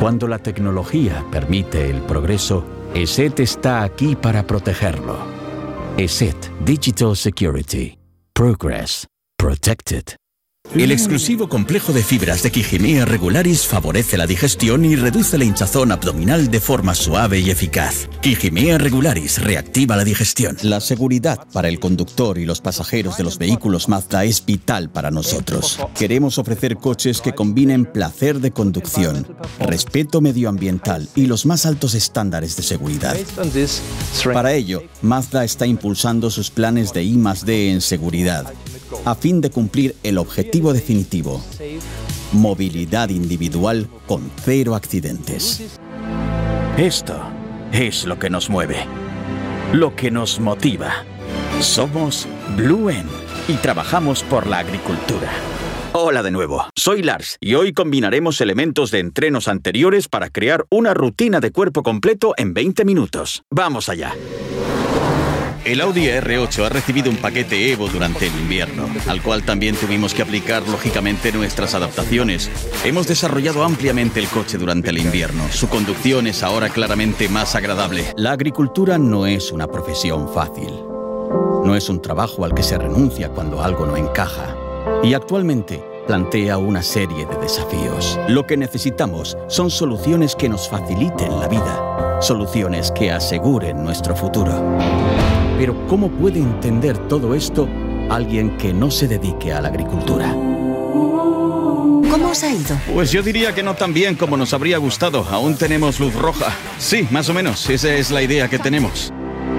Cuando la tecnología permite el progreso, ESET está aquí para protegerlo. ESET Digital Security. Progress. Protected. El exclusivo complejo de fibras de Quijimea regularis favorece la digestión y reduce la hinchazón abdominal de forma suave y eficaz. Quijimea regularis reactiva la digestión. La seguridad para el conductor y los pasajeros de los vehículos Mazda es vital para nosotros. Queremos ofrecer coches que combinen placer de conducción, respeto medioambiental y los más altos estándares de seguridad. Para ello, Mazda está impulsando sus planes de I+D en seguridad, a fin de cumplir el objetivo definitivo: movilidad individual con 0 accidentes. Esto es lo que nos mueve, lo que nos motiva. Somos Blue End y trabajamos por la agricultura. Hola de nuevo, soy Lars y hoy combinaremos elementos de entrenos anteriores para crear una rutina de cuerpo completo en 20 minutos. ¡Vamos allá! El Audi R8 ha recibido un paquete Evo durante el invierno, al cual también tuvimos que aplicar lógicamente nuestras adaptaciones. Hemos desarrollado ampliamente el coche durante el invierno. Su conducción es ahora claramente más agradable. La agricultura no es una profesión fácil. No es un trabajo al que se renuncia cuando algo no encaja. Y actualmente plantea una serie de desafíos. Lo que necesitamos son soluciones que nos faciliten la vida. Soluciones que aseguren nuestro futuro. Pero ¿cómo puede entender todo esto alguien que no se dedique a la agricultura? ¿Cómo os ha ido? Pues yo diría que no tan bien como nos habría gustado. Aún tenemos luz roja. Sí, más o menos. Esa es la idea que tenemos.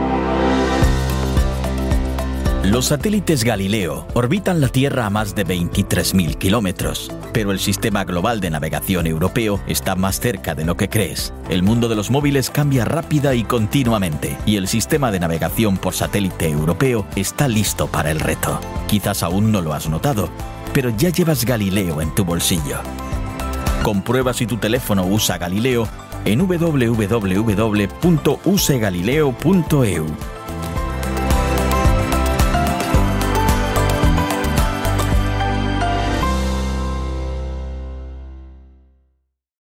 Los satélites Galileo orbitan la Tierra a más de 23.000 kilómetros, pero el sistema global de navegación europeo está más cerca de lo que crees. El mundo de los móviles cambia rápida y continuamente, y el sistema de navegación por satélite europeo está listo para el reto. Quizás aún no lo has notado, pero ya llevas Galileo en tu bolsillo. Comprueba si tu teléfono usa Galileo en www.usegalileo.eu.